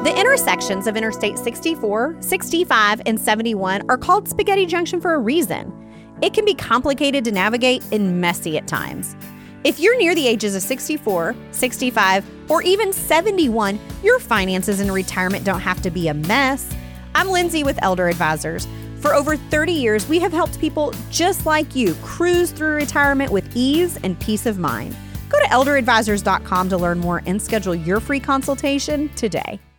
The intersections of Interstate 64, 65, and 71 are called Spaghetti Junction for a reason. It can be complicated to navigate and messy at times. If you're near the ages of 64, 65, or even 71, your finances in retirement don't have to be a mess. I'm Lindsay with Elder Advisors. For over 30 years, we have helped people just like you cruise through retirement with ease and peace of mind. Go to elderadvisors.com to learn more and schedule your free consultation today.